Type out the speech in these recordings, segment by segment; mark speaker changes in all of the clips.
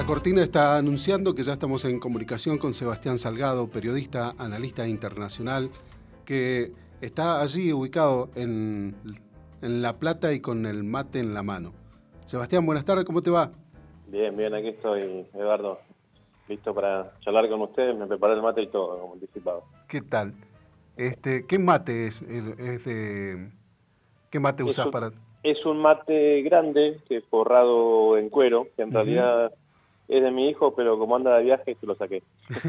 Speaker 1: cortina está anunciando que ya estamos en comunicación con Sebastián Salgado, periodista, analista internacional, que está allí ubicado en La Plata y con el mate en la mano. Sebastián, buenas tardes, ¿cómo te va?
Speaker 2: Bien, aquí estoy, Eduardo, listo para charlar con ustedes. Me preparé el mate y todo, como anticipado.
Speaker 1: ¿Qué tal? ¿Qué mate es? ¿Qué mate usás para...?
Speaker 2: Es un mate grande, que es forrado en cuero, que en realidad es de mi hijo, pero como anda de viaje, se lo saqué.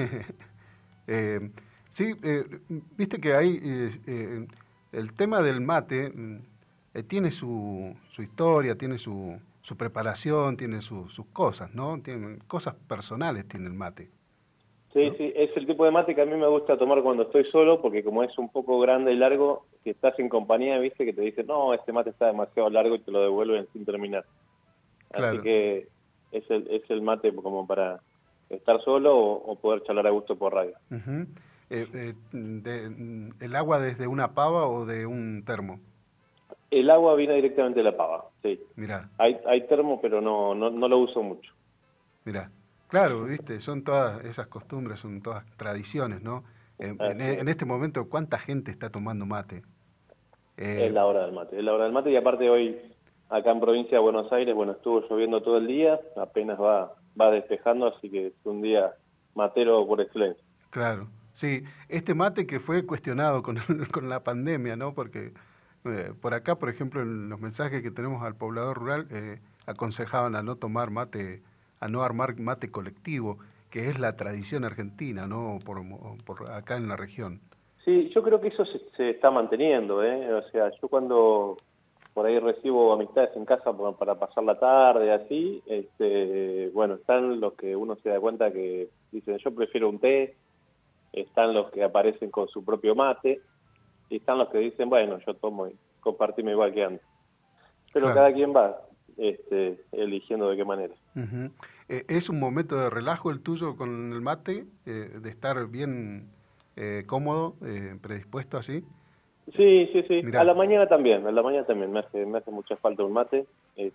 Speaker 1: Sí, viste que hay... el tema del mate tiene su historia, tiene su preparación, tiene sus cosas, ¿no? Tiene cosas personales tiene el mate.
Speaker 2: Sí,
Speaker 1: ¿no?
Speaker 2: sí, es el tipo de mate que a mí me gusta tomar cuando estoy solo, porque como es un poco grande y largo, si estás en compañía, viste, que te dicen, no, este mate está demasiado largo y te lo devuelven sin terminar.
Speaker 1: Claro.
Speaker 2: Así que es el mate como para estar solo o poder charlar a gusto por radio.
Speaker 1: Uh-huh. ¿El agua desde una pava o de un termo?
Speaker 2: El agua viene directamente de la pava, sí.
Speaker 1: Mirá.
Speaker 2: Hay termo, pero no lo uso mucho.
Speaker 1: Mirá. Claro, viste, son todas esas costumbres, son todas tradiciones, ¿no? En este momento, ¿cuánta gente está tomando mate?
Speaker 2: Es la hora del mate, es la hora del mate, y aparte hoy, acá en provincia de Buenos Aires, bueno, estuvo lloviendo todo el día, apenas va despejando, así que es un día matero por excelencia.
Speaker 1: Claro, sí, este mate que fue cuestionado con, con la pandemia, ¿no? Porque por acá, por ejemplo, en los mensajes que tenemos al poblador rural, aconsejaban a no tomar mate, a no armar mate colectivo, que es la tradición argentina, ¿no? Por acá en la región.
Speaker 2: Sí, yo creo que eso se está manteniendo, ¿eh? O sea, yo cuando por ahí recibo amistades en casa para pasar la tarde, así, bueno, están los que uno se da cuenta que dicen, yo prefiero un té, están los que aparecen con su propio mate, y están los que dicen, bueno, yo tomo y compartimos igual que antes. Pero
Speaker 1: Claro.
Speaker 2: cada quien va eligiendo de qué manera.
Speaker 1: Uh-huh. ¿Es un momento de relajo el tuyo con el mate? ¿De estar bien cómodo, predispuesto así?
Speaker 2: Sí, sí, sí.
Speaker 1: Mirá.
Speaker 2: A la mañana también me hace mucha falta un mate,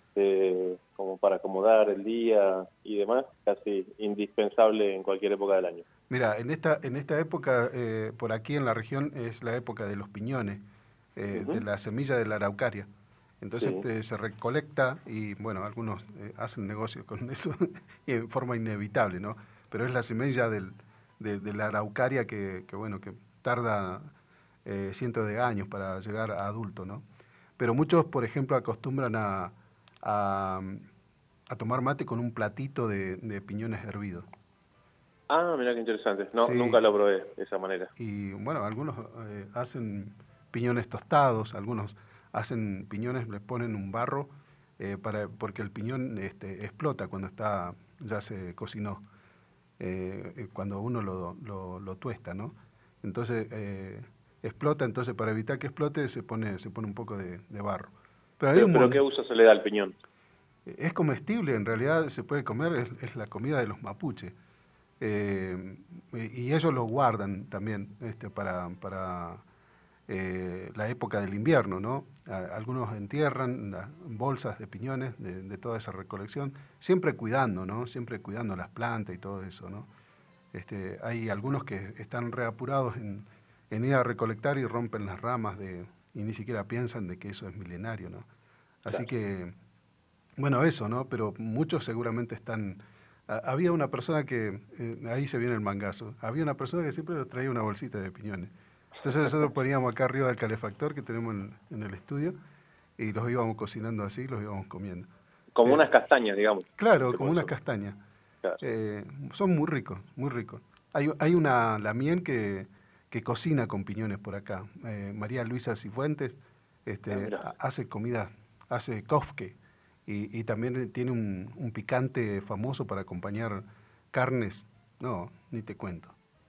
Speaker 2: como para acomodar el día y demás, casi indispensable en cualquier época del año.
Speaker 1: Mira, en esta época, por aquí en la región, es la época de los piñones, de la semilla de la araucaria. Entonces
Speaker 2: Sí.
Speaker 1: se recolecta y, bueno, algunos hacen negocio con eso y en forma inevitable, ¿no? Pero es la semilla de la araucaria bueno, que tarda cientos de años para llegar a adulto, ¿no? Pero muchos, por ejemplo, acostumbran a, a tomar mate con un platito de piñones hervidos.
Speaker 2: Ah, mira qué interesante. No,
Speaker 1: Sí,
Speaker 2: nunca lo probé de esa manera.
Speaker 1: y bueno, algunos hacen piñones tostados, algunos hacen piñones, les ponen un barro porque el piñón explota cuando ya se cocinó, cuando uno lo tuesta, ¿no? Entonces explota, entonces para evitar que explote se pone un poco de barro. Pero hay
Speaker 2: Pero ¿qué uso se le da al piñón?
Speaker 1: es comestible, en realidad se puede comer, es la comida de los mapuches. Y ellos lo guardan también para la época del invierno, ¿no? Algunos entierran las bolsas de piñones de toda esa recolección, siempre cuidando, ¿no? Siempre cuidando las plantas y todo eso, ¿no? Hay algunos que están reapurados en ir a recolectar y rompen las ramas y ni siquiera piensan de que eso es milenario, ¿no? Así
Speaker 2: Claro.
Speaker 1: que, bueno, eso, ¿no? Pero muchos seguramente están... Había una persona que, ahí se viene el mangazo, había una persona que siempre nos traía una bolsita de piñones. Entonces nosotros poníamos acá arriba del calefactor que tenemos en el estudio y los íbamos cocinando así, los íbamos comiendo.
Speaker 2: Como unas castañas, digamos.
Speaker 1: Claro,
Speaker 2: Se
Speaker 1: como unas
Speaker 2: consume.
Speaker 1: castañas.
Speaker 2: Claro.
Speaker 1: Son muy ricos, muy ricos. Hay la mien que cocina con piñones por acá. María Luisa Cifuentes
Speaker 2: Mirá.
Speaker 1: hace comida, hace kofke y también tiene un picante famoso para acompañar carnes. No, ni te cuento.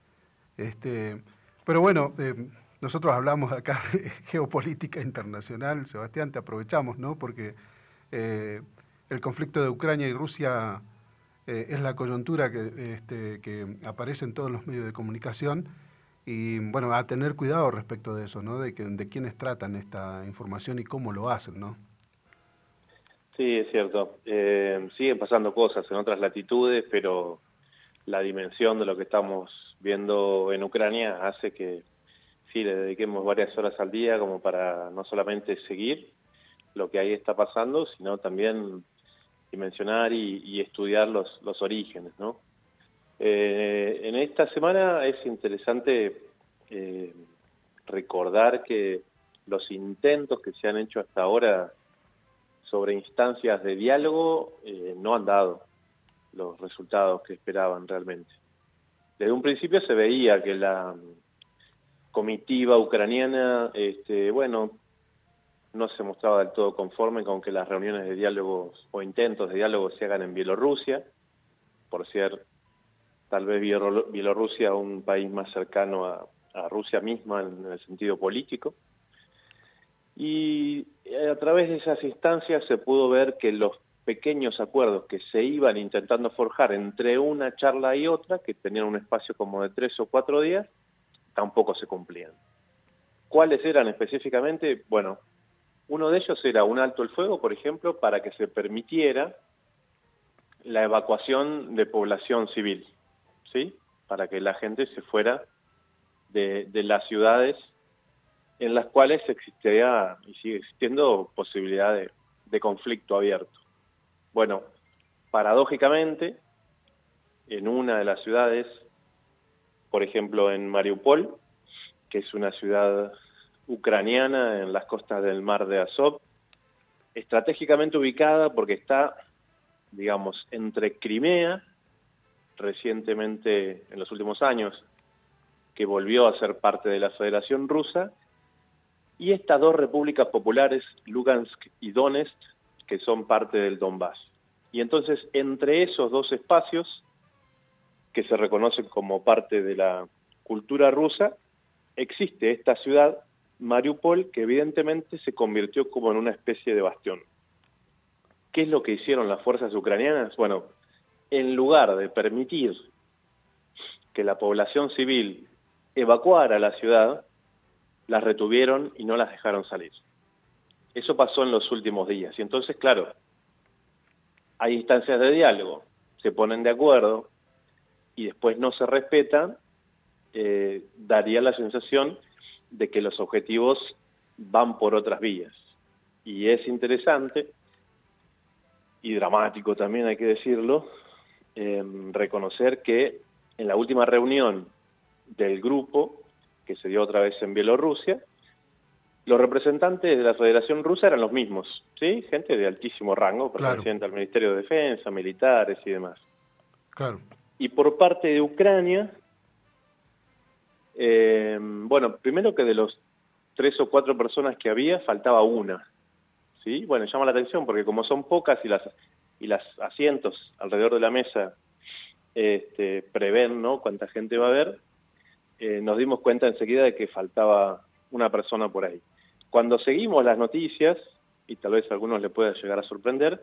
Speaker 1: Pero bueno, nosotros hablamos acá de geopolítica internacional, Sebastián, te aprovechamos, ¿no? Porque el conflicto de Ucrania y Rusia es la coyuntura que aparece en todos los medios de comunicación y, bueno, a tener cuidado respecto de eso, ¿no? De quiénes tratan esta información y cómo lo hacen, ¿no?
Speaker 2: Sí, es cierto. Siguen pasando cosas en otras latitudes, pero la dimensión de lo que estamos viendo en Ucrania hace que sí le dediquemos varias horas al día como para no solamente seguir lo que ahí está pasando, sino también dimensionar y estudiar los orígenes, ¿no? En esta semana es interesante recordar que los intentos que se han hecho hasta ahora sobre instancias de diálogo no han dado los resultados que esperaban realmente. Desde un principio se veía que la comitiva ucraniana, bueno, no se mostraba del todo conforme con que las reuniones de diálogo o intentos de diálogo se hagan en Bielorrusia, por ser tal vez Bielorrusia un país más cercano a Rusia misma en el sentido político. Y a través de esas instancias se pudo ver que los pequeños acuerdos que se iban intentando forjar entre una charla y otra, que tenían un espacio como de 3 o 4 días, tampoco se cumplían. ¿Cuáles eran específicamente? Bueno, uno de ellos era un alto el fuego, por ejemplo, para que se permitiera la evacuación de población civil, ¿sí? Para que la gente se fuera de las ciudades en las cuales existía y sigue existiendo posibilidad de conflicto abierto. Bueno, paradójicamente, en una de las ciudades, por ejemplo en Mariupol, que es una ciudad ucraniana en las costas del mar de Azov, estratégicamente ubicada porque está, digamos, entre Crimea, recientemente en los últimos años, que volvió a ser parte de la Federación Rusa, y estas dos repúblicas populares, Lugansk y Donetsk, que son parte del Donbass. Y entonces, entre esos dos espacios, que se reconocen como parte de la cultura rusa, existe esta ciudad, Mariupol, que evidentemente se convirtió como en una especie de bastión. ¿Qué es lo que hicieron las fuerzas ucranianas? Bueno, en lugar de permitir que la población civil evacuara la ciudad, las retuvieron y no las dejaron salir. Eso pasó en los últimos días. Y entonces, claro, hay instancias de diálogo, se ponen de acuerdo y después no se respetan, daría la sensación de que los objetivos van por otras vías. Y es interesante y dramático también, hay que decirlo, reconocer que en la última reunión del grupo, que se dio otra vez en Bielorrusia, los representantes de la Federación Rusa eran los mismos, ¿sí? Gente de altísimo rango, perteneciente al Ministerio de Defensa, militares y demás.
Speaker 1: Claro.
Speaker 2: Y por parte de Ucrania, bueno, primero que de los 3 o 4 personas que había, faltaba una, ¿sí? Bueno, llama la atención porque como son pocas y las asientos alrededor de la mesa prevén, ¿no?, cuánta gente va a haber, nos dimos cuenta enseguida de que faltaba una persona por ahí. Cuando seguimos las noticias, y tal vez a algunos les pueda llegar a sorprender,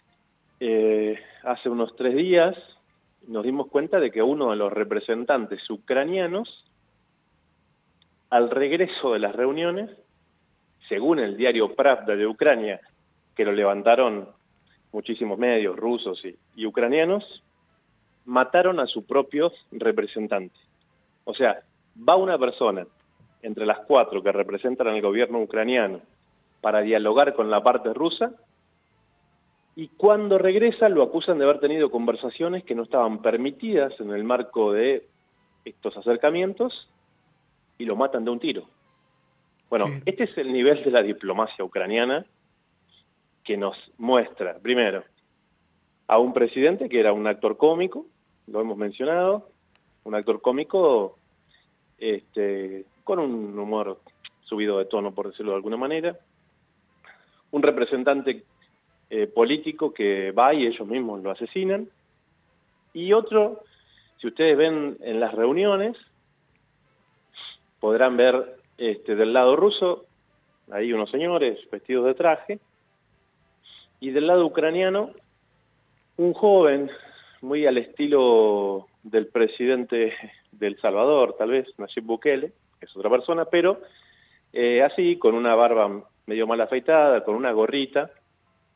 Speaker 2: hace unos 3 días nos dimos cuenta de que uno de los representantes ucranianos, al regreso de las reuniones, según el diario Pravda de Ucrania, que lo levantaron muchísimos medios rusos y ucranianos, mataron a su propio representante. O sea, va una persona entre las 4 que representan al gobierno ucraniano para dialogar con la parte rusa, y cuando regresa lo acusan de haber tenido conversaciones que no estaban permitidas en el marco de estos acercamientos y lo matan de un tiro. Bueno, sí. Este es el nivel de la diplomacia ucraniana que nos muestra, primero, a un presidente que era un actor cómico, lo hemos mencionado, un actor cómico con un humor subido de tono, por decirlo de alguna manera, un representante político que va y ellos mismos lo asesinan, y otro, si ustedes ven en las reuniones, podrán ver del lado ruso, ahí unos señores vestidos de traje, y del lado ucraniano, un joven, muy al estilo del presidente de El Salvador, tal vez, Nayib Bukele, que es otra persona, pero así, con una barba medio mal afeitada, con una gorrita,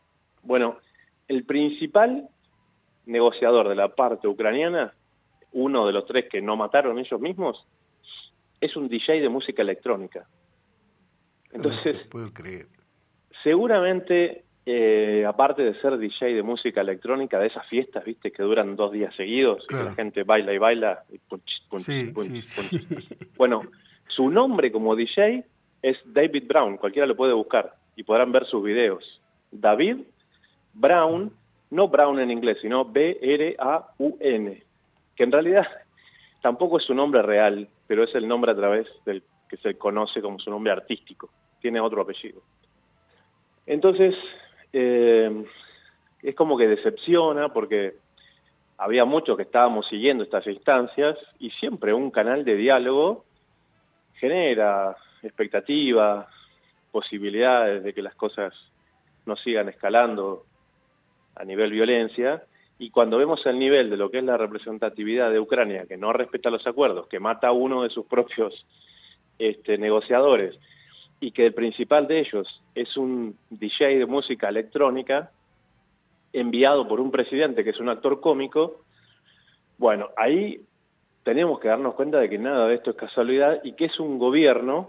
Speaker 2: Bueno, el principal negociador de la parte ucraniana, uno de los 3 que no mataron ellos mismos, es un DJ de música electrónica. Entonces,
Speaker 1: no te puedo creer.
Speaker 2: Seguramente, aparte de ser DJ de música electrónica, de esas fiestas, viste, que duran 2 días seguidos,
Speaker 1: Claro.
Speaker 2: y que la gente baila y baila, y punch, punch,
Speaker 1: Sí,
Speaker 2: punch,
Speaker 1: sí,
Speaker 2: punch.
Speaker 1: sí.
Speaker 2: Bueno, su nombre como DJ es David Brown, cualquiera lo puede buscar, y podrán ver sus videos. David Brown, no Brown en inglés, sino B-R-A-U-N, que en realidad tampoco es su nombre real, pero es el nombre a través del que se conoce como su nombre artístico. Tiene otro apellido. Entonces, es como que decepciona porque había muchos que estábamos siguiendo estas instancias y siempre un canal de diálogo genera expectativas, posibilidades de que las cosas no sigan escalando a nivel violencia, y cuando vemos el nivel de lo que es la representatividad de Ucrania, que no respeta los acuerdos, que mata a uno de sus propios negociadores, y que el principal de ellos es un DJ de música electrónica enviado por un presidente que es un actor cómico, bueno, ahí tenemos que darnos cuenta de que nada de esto es casualidad y que es un gobierno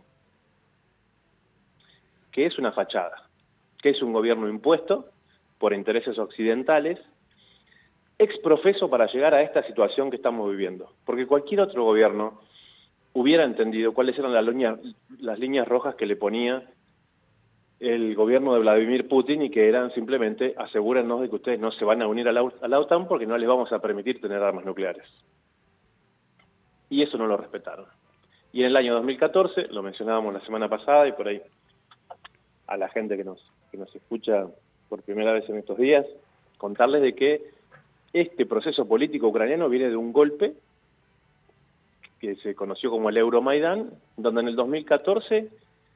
Speaker 2: que es una fachada, que es un gobierno impuesto por intereses occidentales, exprofeso para llegar a esta situación que estamos viviendo. Porque cualquier otro gobierno hubiera entendido cuáles eran las líneas rojas que le ponía el gobierno de Vladimir Putin, y que eran simplemente: asegúrennos de que ustedes no se van a unir a la OTAN porque no les vamos a permitir tener armas nucleares. Y eso no lo respetaron. Y en el año 2014, lo mencionábamos la semana pasada, y por ahí a la gente que nos escucha por primera vez en estos días, contarles de que este proceso político ucraniano viene de un golpe que se conoció como el Euromaidán, donde en el 2014,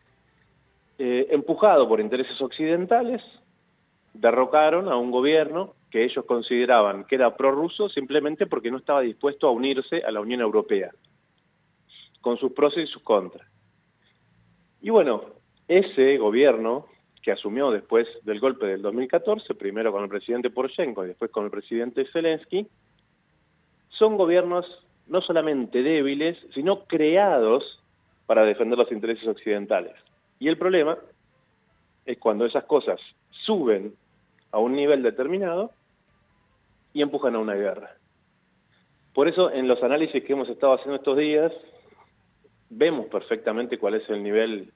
Speaker 2: empujado por intereses occidentales, derrocaron a un gobierno que ellos consideraban que era prorruso simplemente porque no estaba dispuesto a unirse a la Unión Europea, con sus pros y sus contras. Y bueno, ese gobierno que asumió después del golpe del 2014, primero con el presidente Poroshenko y después con el presidente Zelensky, son gobiernos no solamente débiles, sino creados para defender los intereses occidentales. Y el problema es cuando esas cosas suben a un nivel determinado y empujan a una guerra. Por eso, en los análisis que hemos estado haciendo estos días, vemos perfectamente cuál es el nivel,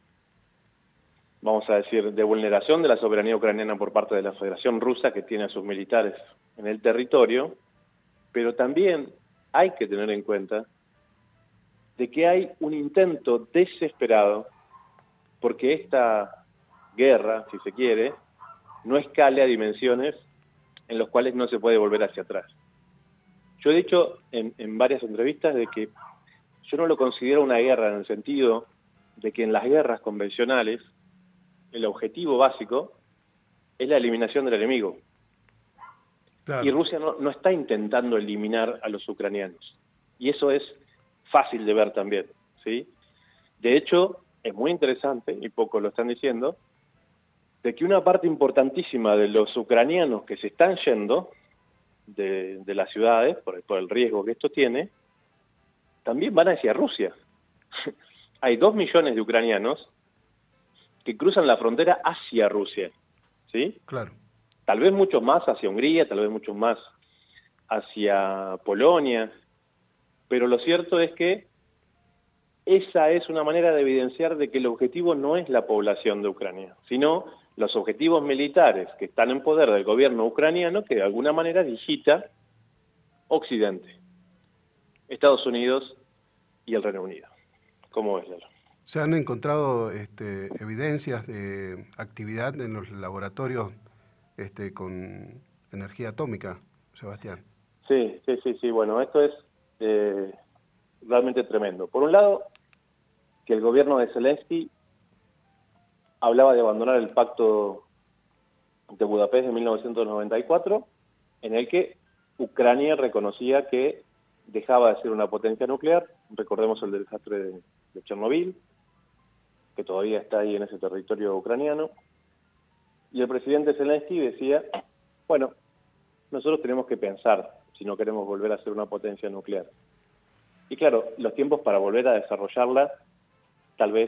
Speaker 2: vamos a decir, de vulneración de la soberanía ucraniana por parte de la Federación Rusa, que tiene a sus militares en el territorio, pero también hay que tener en cuenta de que hay un intento desesperado porque esta guerra, si se quiere, no escale a dimensiones en las cuales no se puede volver hacia atrás. Yo he dicho en varias entrevistas de que yo no lo considero una guerra en el sentido de que en las guerras convencionales el objetivo básico es la eliminación del enemigo. Claro. Y Rusia no está intentando eliminar a los ucranianos. Y eso es fácil de ver también, ¿sí? De hecho, es muy interesante, y pocos lo están diciendo, de que una parte importantísima de los ucranianos que se están yendo de las ciudades, por el riesgo que esto tiene, también van hacia Rusia. Hay 2 millones de ucranianos que cruzan la frontera hacia Rusia, ¿sí?
Speaker 1: Claro.
Speaker 2: Tal vez muchos más hacia Hungría, tal vez muchos más hacia Polonia, pero lo cierto es que esa es una manera de evidenciar de que el objetivo no es la población de Ucrania, sino los objetivos militares que están en poder del gobierno ucraniano, que de alguna manera digita Occidente, Estados Unidos y el Reino Unido. ¿Cómo ves, Lalo?
Speaker 1: ¿Se han encontrado evidencias de actividad en los laboratorios con energía atómica, Sebastián?
Speaker 2: Sí. Bueno, esto es realmente tremendo. Por un lado, que el gobierno de Zelensky hablaba de abandonar el pacto de Budapest de 1994, en el que Ucrania reconocía que dejaba de ser una potencia nuclear. Recordemos el desastre de Chernobyl, que todavía está ahí en ese territorio ucraniano. Y el presidente Zelensky decía, bueno, nosotros tenemos que pensar si no queremos volver a ser una potencia nuclear. Y claro, los tiempos para volver a desarrollarla, tal vez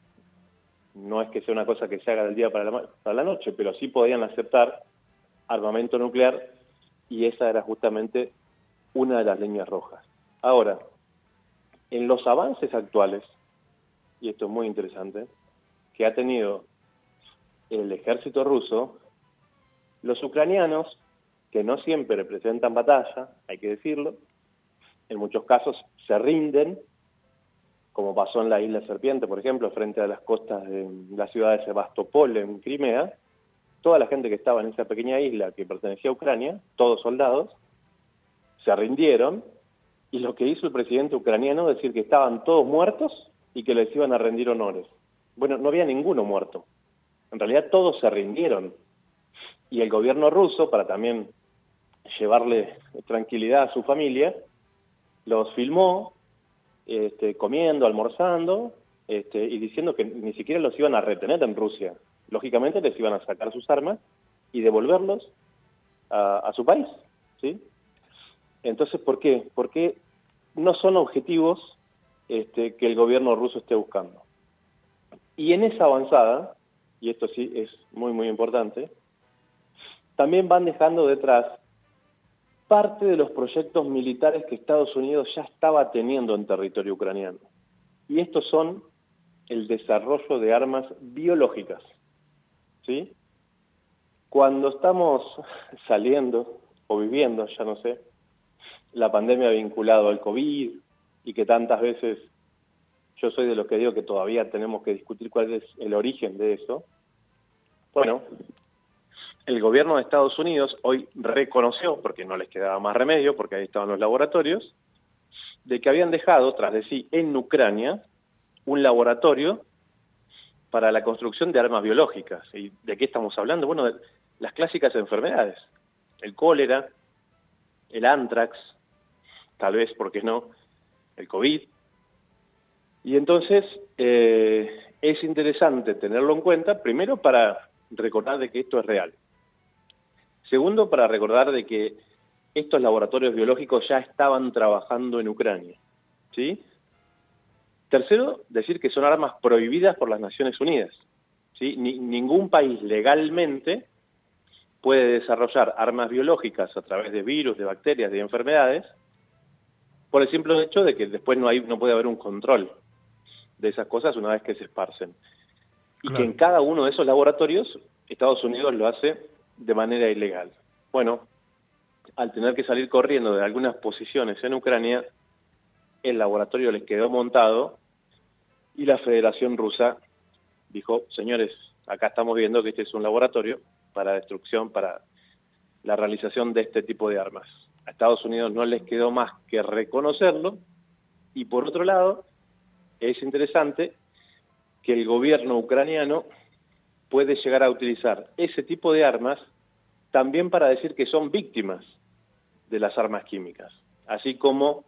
Speaker 2: no es que sea una cosa que se haga del día para la noche, pero sí podían aceptar armamento nuclear, y esa era justamente una de las líneas rojas. Ahora, en los avances actuales, y esto es muy interesante, que ha tenido el ejército ruso, los ucranianos, que no siempre representan batalla, hay que decirlo, en muchos casos se rinden, como pasó en la isla Serpiente, por ejemplo, frente a las costas de la ciudad de Sebastopol, en Crimea. Toda la gente que estaba en esa pequeña isla que pertenecía a Ucrania, todos soldados, se rindieron, y lo que hizo el presidente ucraniano es decir que estaban todos muertos y que les iban a rendir honores. Bueno, no había ninguno muerto. En realidad todos se rindieron. Y el gobierno ruso, para también llevarle tranquilidad a su familia, los filmó comiendo, almorzando, y diciendo que ni siquiera los iban a retener en Rusia. Lógicamente les iban a sacar sus armas y devolverlos a su país, ¿sí? Entonces, ¿por qué? Porque no son objetivos que el gobierno ruso esté buscando. Y en esa avanzada, y esto sí es muy, muy importante, también van dejando detrás parte de los proyectos militares que Estados Unidos ya estaba teniendo en territorio ucraniano. Y estos son el desarrollo de armas biológicas, ¿sí? Cuando estamos saliendo, o viviendo, ya no sé, la pandemia vinculada al COVID, y que tantas veces yo soy de los que digo que todavía tenemos que discutir cuál es el origen de eso. Bueno, el gobierno de Estados Unidos hoy reconoció, porque no les quedaba más remedio, porque ahí estaban los laboratorios, de que habían dejado tras de sí en Ucrania un laboratorio para la construcción de armas biológicas. ¿Y de qué estamos hablando? Bueno, de las clásicas enfermedades, el cólera, el antrax, tal vez, ¿por qué no?, el COVID. Y entonces es interesante tenerlo en cuenta, primero para recordar de que esto es real. Segundo, para recordar de que estos laboratorios biológicos ya estaban trabajando en Ucrania, ¿sí? Tercero, decir que son armas prohibidas por las Naciones Unidas, ¿sí? Ningún país legalmente puede desarrollar armas biológicas a través de virus, de bacterias, de enfermedades, por el simple hecho de que después no puede haber un control de esas cosas una vez que se esparcen. Y claro, que en cada uno de esos laboratorios Estados Unidos lo hace de manera ilegal. Bueno, al tener que salir corriendo de algunas posiciones en Ucrania, el laboratorio les quedó montado y la Federación Rusa dijo, señores, acá estamos viendo que este es un laboratorio para destrucción, para la realización de este tipo de armas. A Estados Unidos no les quedó más que reconocerlo, y por otro lado, es interesante que el gobierno ucraniano puede llegar a utilizar ese tipo de armas también para decir que son víctimas de las armas químicas, así como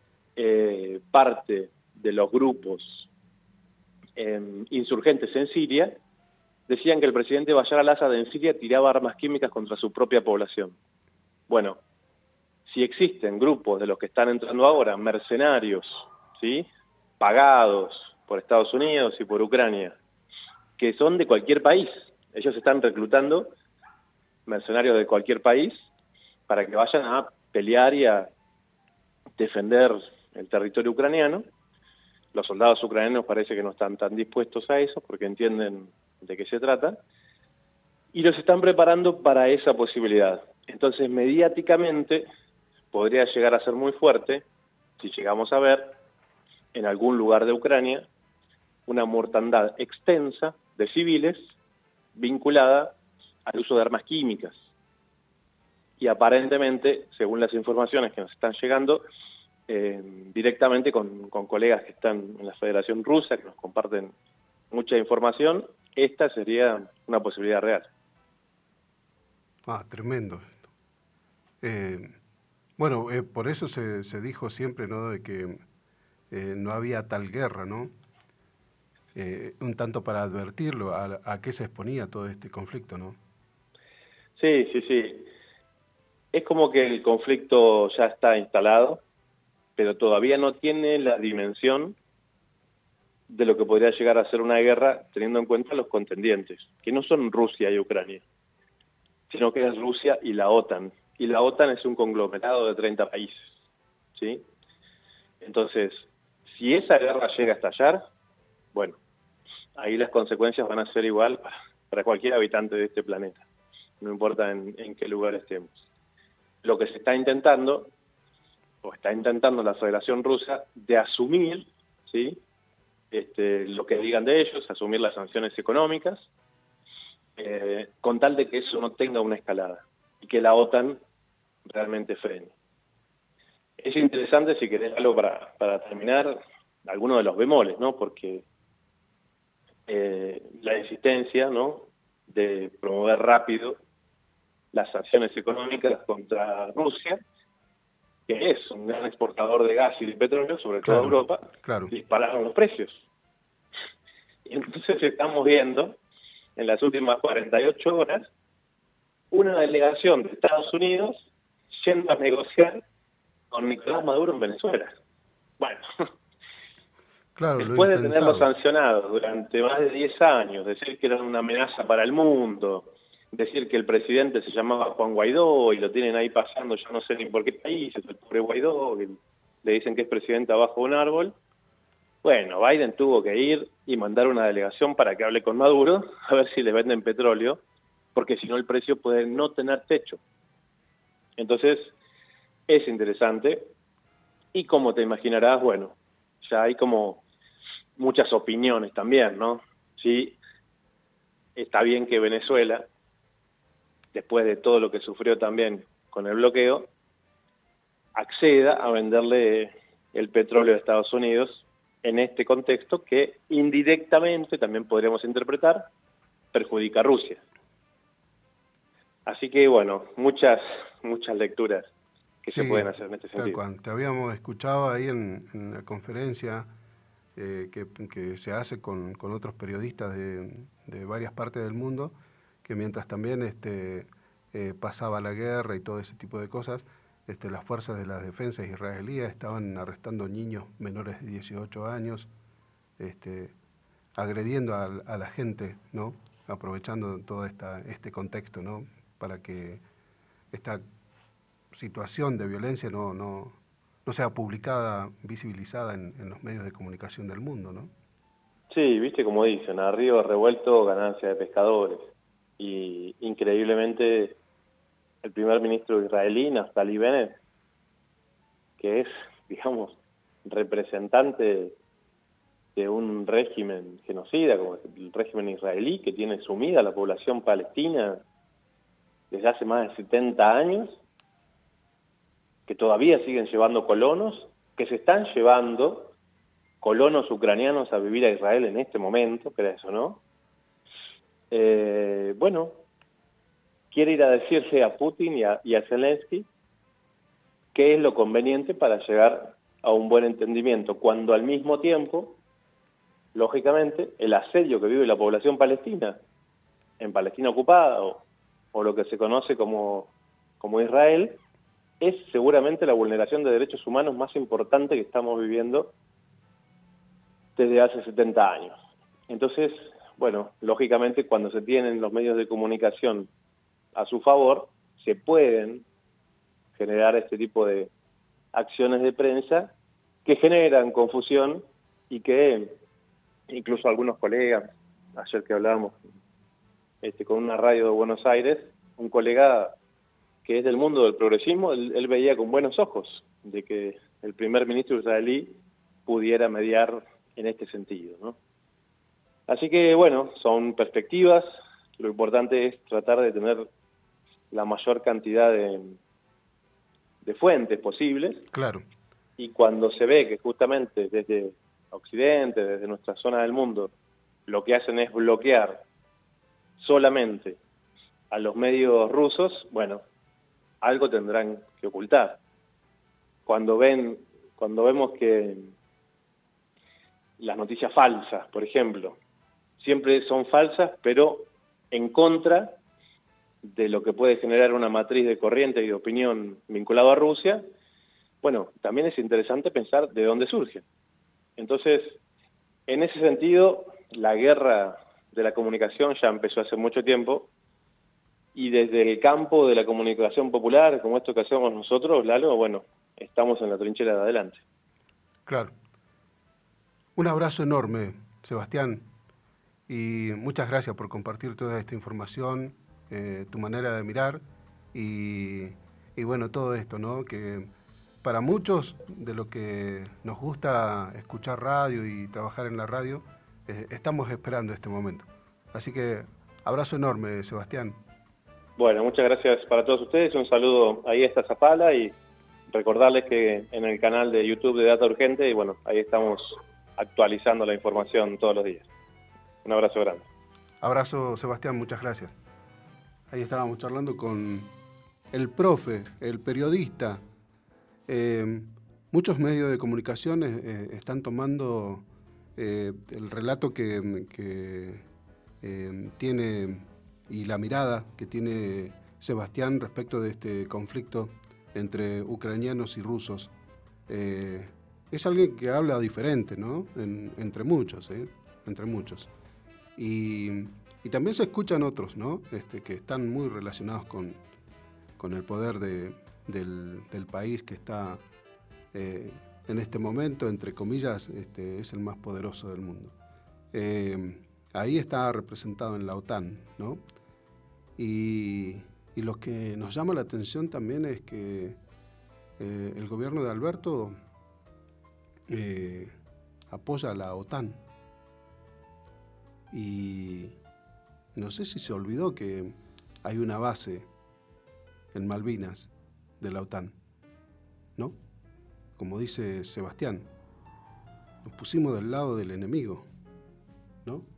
Speaker 2: parte de los grupos insurgentes en Siria decían que el presidente Bashar al-Assad en Siria tiraba armas químicas contra su propia población. Bueno, si existen grupos de los que están entrando ahora, mercenarios, ¿sí?, pagados por Estados Unidos y por Ucrania, que son de cualquier país, ellos están reclutando mercenarios de cualquier país para que vayan a pelear y a defender el territorio ucraniano. Los soldados ucranianos parece que no están tan dispuestos a eso porque entienden de qué se trata y los están preparando para esa posibilidad. Entonces, mediáticamente podría llegar a ser muy fuerte si llegamos a ver en algún lugar de Ucrania una mortandad extensa de civiles vinculada al uso de armas químicas. Y aparentemente, según las informaciones que nos están llegando, directamente con colegas que están en la Federación Rusa, que nos comparten mucha información, esta sería una posibilidad real.
Speaker 1: Tremendo. Bueno, por eso se dijo siempre, ¿no?, de que no había tal guerra, ¿no? un tanto para advertirlo a qué se exponía todo este conflicto, ¿no?
Speaker 2: Sí, sí, sí. Es como que el conflicto ya está instalado, pero todavía no tiene la dimensión de lo que podría llegar a ser una guerra, teniendo en cuenta los contendientes, que no son Rusia y Ucrania, sino que es Rusia y la OTAN. Y la OTAN es un conglomerado de 30 países, ¿sí? Entonces, si esa guerra llega a estallar, bueno, ahí las consecuencias van a ser igual para cualquier habitante de este planeta, no importa en qué lugar estemos. Lo que se está intentando, o está intentando la Federación Rusa, de asumir, ¿sí?, lo que digan de ellos, asumir las sanciones económicas, con tal de que eso no tenga una escalada y que la OTAN realmente frene. Es interesante, si querés algo para terminar, algunos de los bemoles, ¿no? Porque la insistencia, ¿no?, de promover rápido las sanciones económicas contra Rusia, que es un gran exportador de gas y de petróleo, sobre todo Europa,
Speaker 1: claro.
Speaker 2: dispararon los precios. Y entonces estamos viendo, en las últimas 48 horas, una delegación de Estados Unidos yendo a negociar con Nicolás Maduro en Venezuela. Bueno,
Speaker 1: Claro, lo
Speaker 2: después de tenerlo
Speaker 1: impensado.
Speaker 2: sancionado durante más de 10 años, decir que era una amenaza para el mundo, decir que el presidente se llamaba Juan Guaidó y lo tienen ahí pasando, yo no sé ni por qué país, es el pobre Guaidó, que le dicen que es presidente abajo de un árbol. Bueno, Biden tuvo que ir y mandar una delegación para que hable con Maduro, a ver si les venden petróleo, porque si no el precio puede no tener techo. Entonces, es interesante, y como te imaginarás, bueno, ya hay como muchas opiniones también, ¿no? Sí, está bien que Venezuela, después de todo lo que sufrió también con el bloqueo, acceda a venderle el petróleo a Estados Unidos en este contexto que indirectamente también podríamos interpretar perjudica a Rusia. Así que bueno, muchas lecturas que se
Speaker 1: Sí,
Speaker 2: pueden hacer en este
Speaker 1: tal
Speaker 2: sentido.
Speaker 1: cual. Te habíamos escuchado ahí en la conferencia que se hace con otros periodistas de varias partes del mundo, que mientras también pasaba la guerra y todo ese tipo de cosas, las fuerzas de las defensas israelíes estaban arrestando niños menores de 18 años, agrediendo a la gente, ¿no? Aprovechando todo este contexto, ¿no? Para que esta situación de violencia no sea publicada, visibilizada en los medios de comunicación del mundo, ¿no?
Speaker 2: Sí, viste como dicen, a río revuelto ganancia de pescadores. Y increíblemente el primer ministro israelí, Naftali Bennett, que es, digamos, representante de un régimen genocida, como el régimen israelí, que tiene sumida a la población palestina desde hace más de 70 años, que todavía siguen llevando colonos, que se están llevando colonos ucranianos a vivir a Israel en este momento, crees o no. Bueno, quiere ir a decirle a Putin y a Zelensky qué es lo conveniente para llegar a un buen entendimiento, cuando al mismo tiempo, lógicamente, el asedio que vive la población palestina, en Palestina ocupada, o lo que se conoce como Israel, es seguramente la vulneración de derechos humanos más importante que estamos viviendo desde hace 70 años. Entonces, bueno, lógicamente cuando se tienen los medios de comunicación a su favor, se pueden generar este tipo de acciones de prensa que generan confusión y que incluso algunos colegas, ayer que hablábamos con una radio de Buenos Aires, un colega que es del mundo del progresismo, él veía con buenos ojos de que el primer ministro israelí pudiera mediar en este sentido, ¿no? Así que, bueno, son perspectivas. Lo importante es tratar de tener la mayor cantidad de fuentes posibles.
Speaker 1: Claro.
Speaker 2: Y cuando se ve que justamente desde Occidente, desde nuestra zona del mundo, lo que hacen es bloquear solamente a los medios rusos, bueno, algo tendrán que ocultar. Cuando vemos que las noticias falsas, por ejemplo. Siempre son falsas, pero en contra de lo que puede generar una matriz de corriente y de opinión vinculado a Rusia. Bueno, también es interesante pensar de dónde surge. Entonces, en ese sentido, la guerra de la comunicación ya empezó hace mucho tiempo, y desde el campo de la comunicación popular, como esto que hacemos nosotros, Lalo, bueno, estamos en la trinchera de adelante.
Speaker 1: Claro. Un abrazo enorme, Sebastián, y muchas gracias por compartir toda esta información, tu manera de mirar y bueno, todo esto, ¿no? Que para muchos de lo que nos gusta escuchar radio y trabajar en la radio, estamos esperando este momento. Así que abrazo enorme, Sebastián.
Speaker 2: Bueno, muchas gracias para todos ustedes, un saludo ahí hasta Zapala y recordarles que en el canal de YouTube de Data Urgente, y bueno, ahí estamos actualizando la información todos los días. Un abrazo grande.
Speaker 1: Abrazo, Sebastián, muchas gracias. Ahí estábamos charlando con el profe, el periodista. Muchos medios de comunicación están tomando el relato que tiene y la mirada que tiene Sebastián respecto de este conflicto entre ucranianos y rusos. Es alguien que habla diferente, ¿no? Entre muchos, entre muchos. Y también se escuchan otros, ¿no? Que están muy relacionados con el poder del país que está en este momento, entre comillas, es el más poderoso del mundo. Ahí está representado en la OTAN, ¿no? Y lo que nos llama la atención también es que el gobierno de Alberto apoya a la OTAN. Y no sé si se olvidó que hay una base en Malvinas de la OTAN, ¿no? Como dice Sebastián, nos pusimos del lado del enemigo, ¿no?